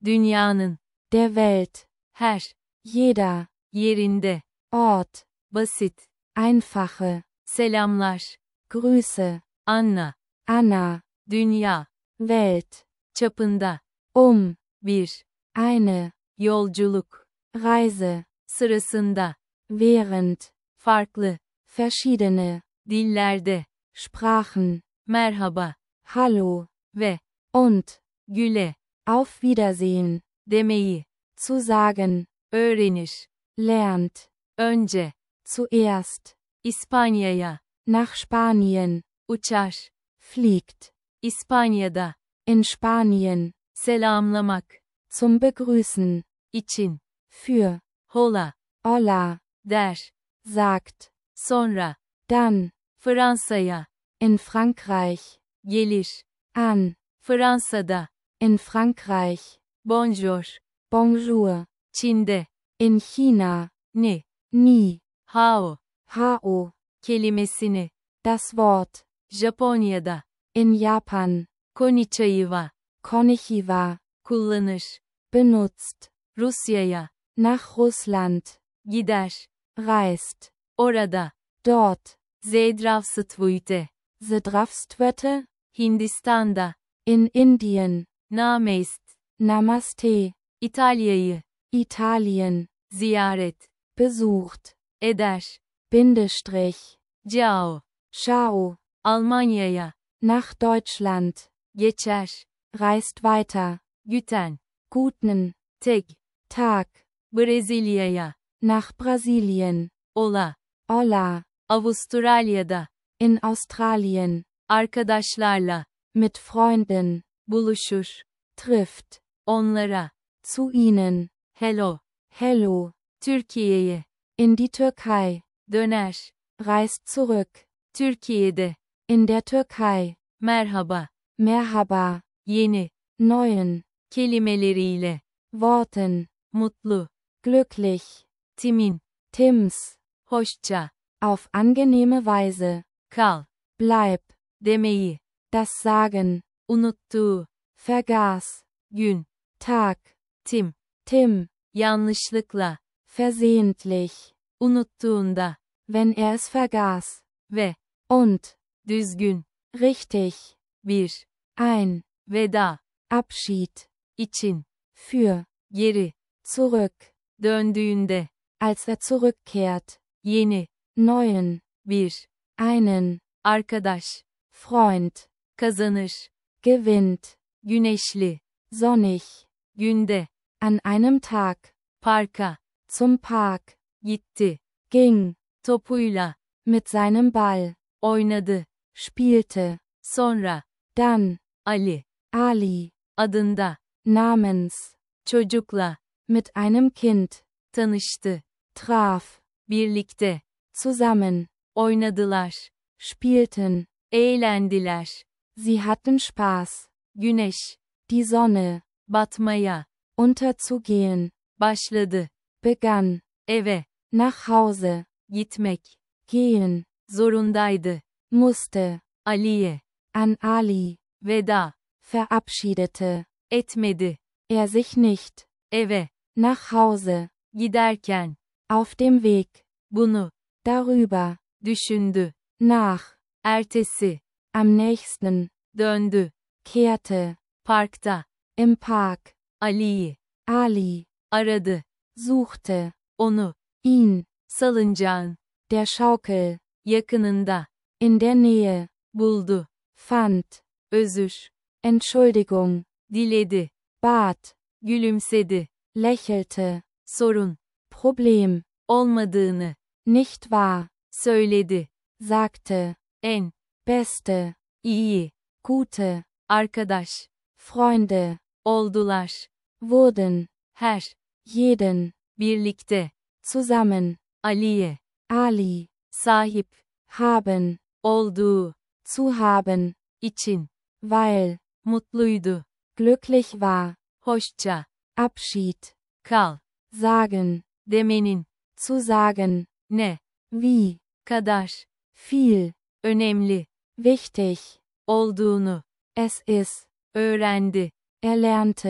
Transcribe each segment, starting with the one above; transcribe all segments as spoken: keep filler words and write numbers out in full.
dünyanın, der Welt, her, jeder, yerinde, Ort, basit, einfache, selamlar, Grüße, Anna, Anna, dünya, Welt, çapında, um, bir, eine, yolculuk, Reise, sırasında, während, farklı, verschiedene, dillerde, Sprachen, merhaba, Hallo, ve, und, güle, auf Wiedersehen, demeyi, zu sagen, öğrenir, lernt, önce, zuerst, İspanya'ya, nach Spanien, uçar, fliegt, İspanya'da, in Spanien, selamlamak, zum Begrüßen, için, für, hola, hola, der, sagt, sonra, dann, Fransa'ya, in Frankreich, gelir, an, Fransa'da, in Frankreich, bonjour, bonjour, Çin'de, in China, ni, nie, hao, hao, kelimesini, das Wort, Japonya'da, in Japan, konnichiwa, konnichiwa, kullanır, benutzt, Rusya'ya, nach Russland, gider, reist, orada, dort, Zdravstvuyte, Zdravstvuyte, Hindistan'da, in Indien, nameist, Namaste, İtalya'yı, Italien, ziyaret, besucht, eder, Bindestrich, ciao, ciao, Almanya'ya, nach Deutschland, geçer, reist weiter, güten, guten, tek, Tag, Brezilya'ya, nach Brasilien, ola, hola, Avustralya'da, in Australien, arkadaşlarla, mit Freunden, buluşur, trifft, onlara, zu ihnen, hello, hello, Türkiye'ye, in die Türkei, döner, reist zurück, Türkiye'de, in der Türkei, merhaba, merhaba, yeni, neuen, kelimeleriyle, Worten, mutlu, glücklich, timin, Tims, hoşça, auf angenehme Weise, kal, bleib, demeyi, das Sagen, unuttuğu, vergaß, gün, Tag, tim, Tim, yanlışlıkla, versehentlich, unuttuğunda, wenn er es vergaß, ve, und, düzgün, richtig, bir, ein, veda, Abschied, için, für, geri, zurück, döndüğünde, als er zurückkehrt, yeni, neuen, bir, einen, arkadaş, Freund, kazanır, gewinnt, güneşli, sonnig, günde, an einem Tag, parka, zum Park, gitti, ging, topuyla, mit seinem Ball, oynadı, spielte, sonra, dann, Ali, Ali, adında, namens, çocukla, mit einem Kind, tanıştı, traf, birlikte, zusammen, oynadılar, spielten, eğlendiler, sie hatten Spaß, güneş, die Sonne, batmaya, unterzugehen, başladı, begann, eve, nach Hause, gitmek, gehen, zorundaydı, musste, Ali'ye, an Ali, veda, verabschiedete, etmedi, er sich nicht, eve, nach Hause, giderken, auf dem Weg, bunu, darüber, düşündü, nach, ertesi, am nächsten, döndü, kehrte, parkta, im Park, Ali'yi, Ali, aradı, suchte, onu, ihn, salıncağın, der Schaukel, yakınında, in der Nähe, buldu, fand, özür, Entschuldigung, diledi, bat, gülümsedi, lächelte, sorun, Problem, olmadığını, nicht wahr, söyledi, sagte, en, beste, iyi, gute, arkadaş, Freunde, oldular, wurden, her, jeden, birlikte, zusammen, Ali'ye, Ali, sahip, haben, olduğu, zu haben, için, weil, mutluydu, glücklich war, hoşça, Abschied, kal, sagen, demenin, zu sagen, ne, wie, kadar, viel, önemli, wichtig, olduğunu, es ist, öğrendi, er lernte,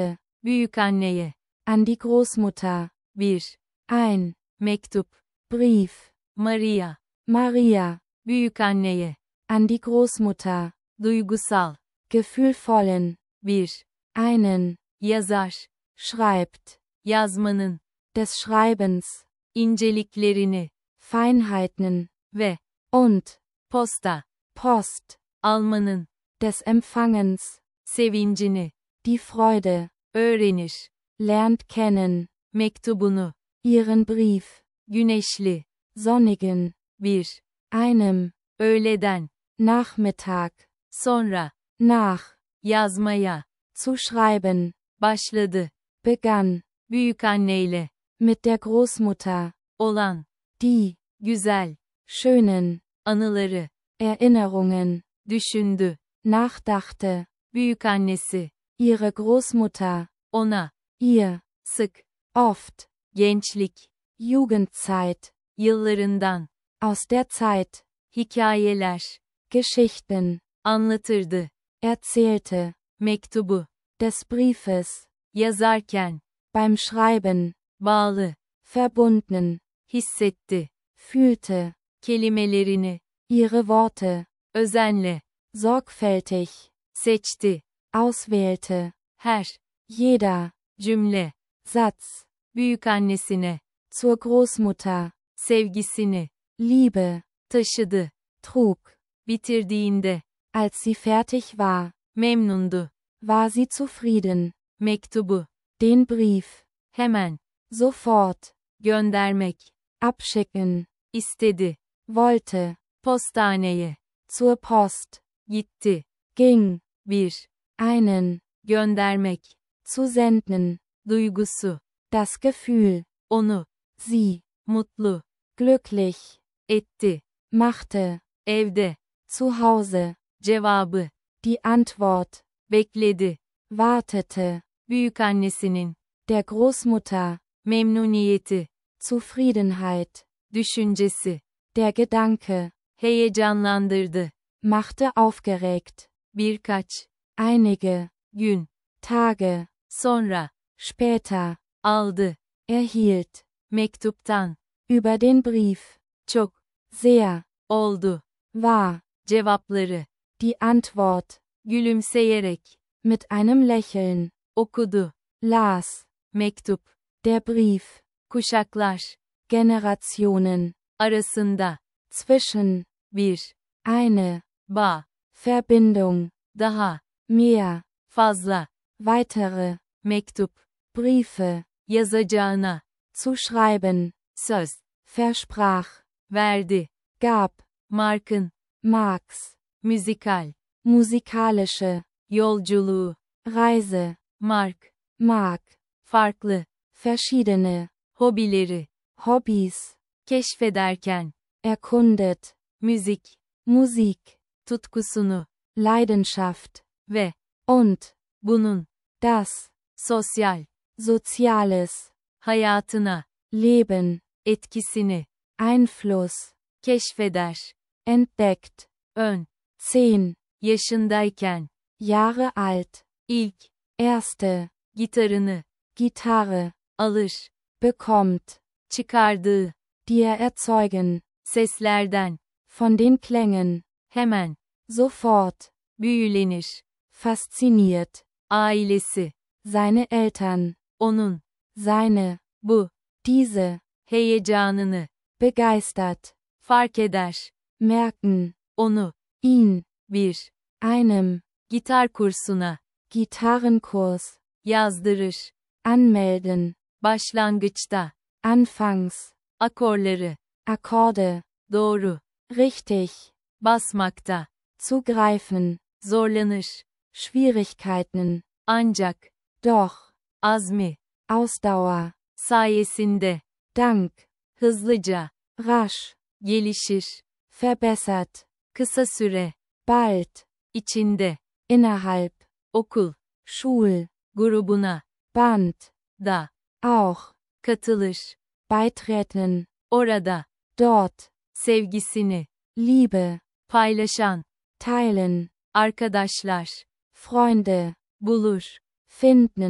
Büyükanneye. An die Großmutter. bir. Ein. Mektup. Brief. Maria. Maria. Büyükanneye. An die Großmutter. Duygusal. Gefühlvollen. bir. Einen. Yazar. Schreibt. Yazmanın. Des Schreibens. İnceliklerini. Feinheiten. Ve. Und. Posta. Post. Almanın. Des Empfangens. Sevincini. Die Freude. Öğrenir. Lernt kennen. Mektubunu. Ihren Brief. Güneşli. Sonnigen. bir. Einem. Öğleden. Nachmittag. Sonra. Nach. Yazmaya. Zu schreiben. Başladı. Begann. Büyükanneyle. Mit der Großmutter. Olan. Die. Güzel. Schönen. Anıları. Erinnerungen. Düşündü. Nachdachte. Büyükannesi. Ihre Großmutter. Ona. Ihr. Sık. Oft. Gençlik. Jugendzeit. Yıllarından. Aus der Zeit. Hikayeler. Geschichten. Anlatırdı. Erzählte. Mektubu. Des Briefes. Yazarken. Beim Schreiben. Bağlı. Verbunden. Hissetti. Fühlte. Kelimelerini. Ihre Worte. Özenle. Sorgfältig. Seçti. Auswählte. Her. Jeder. Cümle. Satz. Büyükannesine. Zur Großmutter. Sevgisini. Liebe. Taşıdı. Trug. Bitirdiğinde. Als sie fertig war. Memnundu. War sie zufrieden. Mektubu. Den Brief. Hemen. Sofort. Göndermek. Abschicken. İstedi. Wollte. Postaneye. Zur Post. Gitti. Ging. bir. Einen. Göndermek. Zu senden. Duygusu. Das Gefühl. Onu. Sie. Mutlu. Glücklich. Etti. Machte. Evde. Zu Hause. Cevabı. Die Antwort. Bekledi. Wartete. Büyükannesinin. Der Großmutter. Memnuniyeti. Zufriedenheit. Düşüncesi. Der Gedanke. Heyecanlandırdı. Machte aufgeregt. Birkaç. Einige. Gün. Tage. Sonra. Später. Aldı. Erhielt. Mektuptan. Über den Brief. Çok. Sehr. Oldu. War. Cevapları. Die Antwort. Gülümseyerek. Mit einem Lächeln. Okudu. Las. Mektup. Der Brief. Kuşaklar. Generationen. Arasında. Zwischen. Bir. Eine. Bağ. Verbindung. Daha. Mehr. Fazla. Weitere. Mektup. Briefe. Yazacağına. Zu schreiben. Söz. Versprach. Verdi. Gab. Markın. Marx. Müzikal. Musikalische. Yolculuğu. Reise. Mark. Mark. Farklı. Verschiedene. Hobileri. Hobbys. Keşfederken. Erkundet. Müzik. Musik. Tutkusunu. Leidenschaft. Ve. Und. Bunun. Das. Sosyal. Soziales. Hayatına. Leben. Etkisini. Einfluss. Keşfeder. Entdeckt. Ön. Zehn. Yaşındayken. Jahre alt. İlk. Erste. Gitarını. Gitarre. Alır. Bekommt. Çıkardığı. Die er erzeugen. Seslerden. Von den Klängen. Hemen. Sofort. Büyülenir. Fasziniert. Ailesi. Seine Eltern. Onun. Seine. Bu. Diese. Heyecanını. Begeistert. Fark eder. Merken. Onu. Ihn. Bir. Einem. Gitar kursuna. Gitarrenkurs. Yazdırır. Anmelden. Başlangıçta. Anfangs. Akorları. Akkorde. Doğru. Richtig. Basmakta. Zugreifen. Zorlanır. Schwierigkeiten. Ancak. Doch. Azmi. Ausdauer. Sayesinde. Dank. Hızlıca. Rasch. Gelişir. Verbessert. Kısa süre. Bald. İçinde. Innerhalb. Okul. Schul. Grubuna. Band. Da. Auch. Katılır. Beitreten. Orada. Dort. Sevgisini. Liebe. Paylaşan. Teilen. Arkadaşlar. Freunde. Bulur. Finden.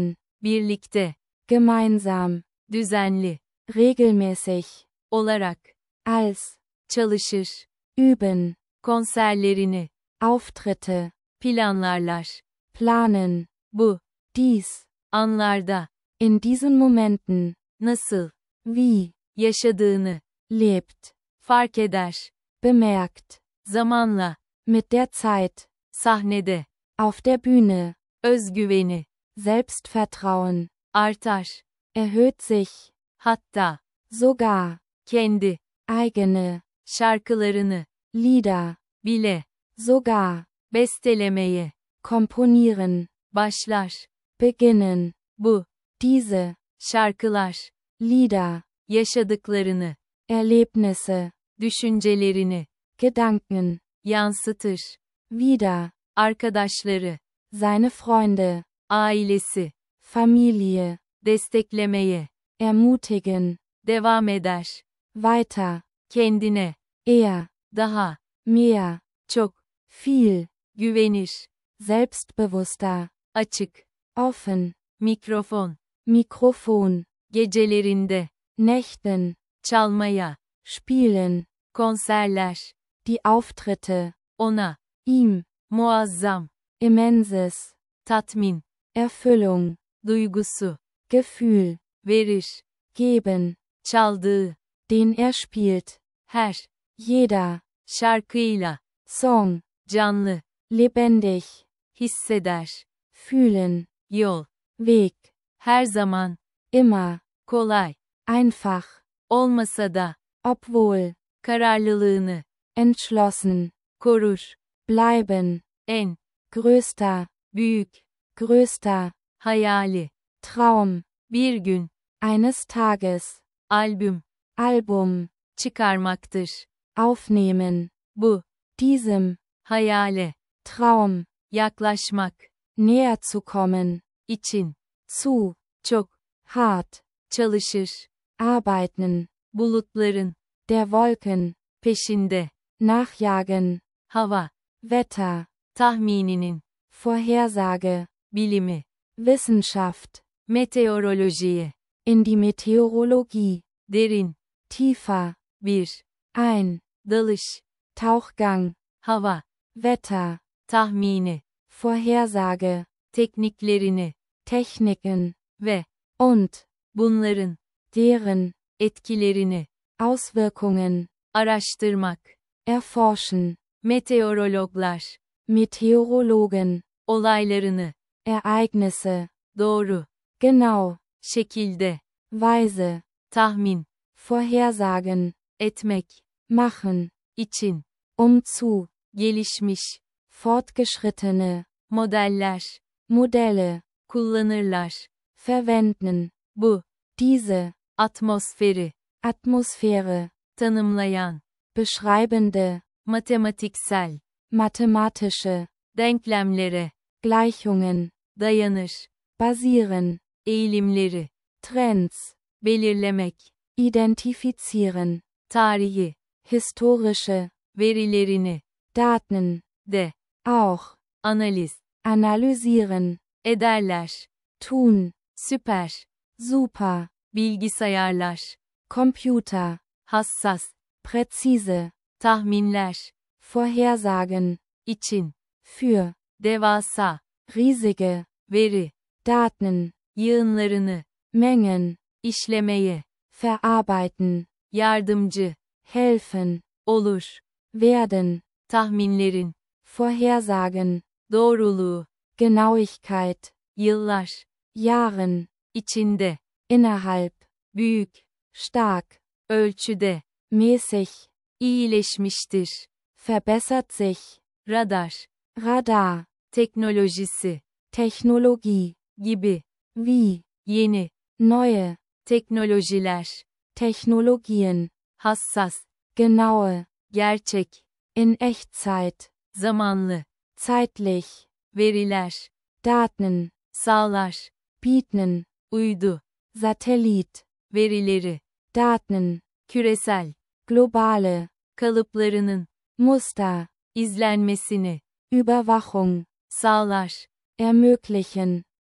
birlikte, gemeinsam, düzenli, regelmäßig, olarak, als, çalışır, üben, konserlerini, Auftritte, planlarlar, planen, bu, dies, anlarda, in diesen Momenten, nasıl, wie, yaşadığını, lebt, fark eder, bemerkt, zamanla, mit der Zeit, sahnede, auf der Bühne, özgüveni, Selbstvertrauen, artar, erhöht sich, hatta, sogar, kendi, eigene, şarkılarını, Lieder, bile, sogar, bestelemeye, komponieren, başlar, beginnen, bu, diese, şarkılar, Lieder, yaşadıklarını, Erlebnisse, düşüncelerini, Gedanken, yansıtır, wieder, arkadaşları, seine Freunde, ailesi, Familie, desteklemeye, ermutigen, devam eder, weiter, kendine, eher, daha, mehr, çok, viel, güvenir, selbstbewusster, açık, offen, mikrofon, Mikrofon, gecelerinde, Nächten, çalmaya, spielen, konserler, die Auftritte, ona, ihm, muazzam, immenses, tatmin, Erfüllung, duygusu, Gefühl, verir, geben, çaldığı, den er spielt, her, jeder, şarkıyla, Song, canlı, lebendig, hisseder, fühlen, yol, Weg, her zaman, immer, kolay, einfach, olmasa da, obwohl, kararlılığını, entschlossen, korur, bleiben, en, größter, büyük, größter, hayali, Traum, bir gün, eines Tages, albüm, Album, çıkarmaktır, aufnehmen, bu, diesem, hayale, Traum, yaklaşmak, näher zu kommen, için, zu, çok, hart, çalışır, arbeiten, bulutların, der Wolken, peşinde, nachjagen, hava, Wetter, tahmininin, Vorhersage, bilimi, Wissenschaft, meteorolojiye, in die Meteorologie, derin, tiefer, bir, ein, dalış, Tauchgang, hava, Wetter, tahmini, Vorhersage, tekniklerini, Techniken, ve, und, bunların, deren, etkilerini, Auswirkungen, araştırmak, erforschen, meteorologlar, Meteorologen, olaylarını, Ereignisse, doğru, genau, şekilde, Weise, tahmin, vorhersagen, etmek, machen, için, um zu, gelişmiş, fortgeschrittene, modeller, Modelle, kullanırlar, verwenden, bu, diese, atmosferi, Atmosphäre, tanımlayan, beschreibende, matematiksel, mathematische, denklemlere, Gleichungen, dayanır, basieren, eğilimleri, Trends, belirlemek, identifizieren, tarihi, historische, verilerini, Daten, de, auch, analiz, analysieren, ederler, tun, süper, super, bilgisayarlar, Computer, hassas, präzise, tahminler, vorhersagen, için, für, devasa, riesige, veri, Daten, yığınlarını, Mengen, işlemeye, verarbeiten, yardımcı, helfen, olur, werden, tahminlerin, vorhersagen, doğruluğu, Genauigkeit, yıllar, Jahren, içinde, innerhalb, büyük, stark, ölçüde, mäßig, iyileşmiştir, verbessert sich, radar, Radar, teknolojisi, Technologie, gibi, wie, yeni, neue, teknolojiler, Technologien, hassas, genaue, gerçek, in Echtzeit, zamanlı, zeitlich, veriler, Daten, sağlar, bieten, uydu, Satellit, verileri, Daten, küresel, globale, kalıplarının, Muster, izlenmesini, Überwachung, sağlar, ermöglichen,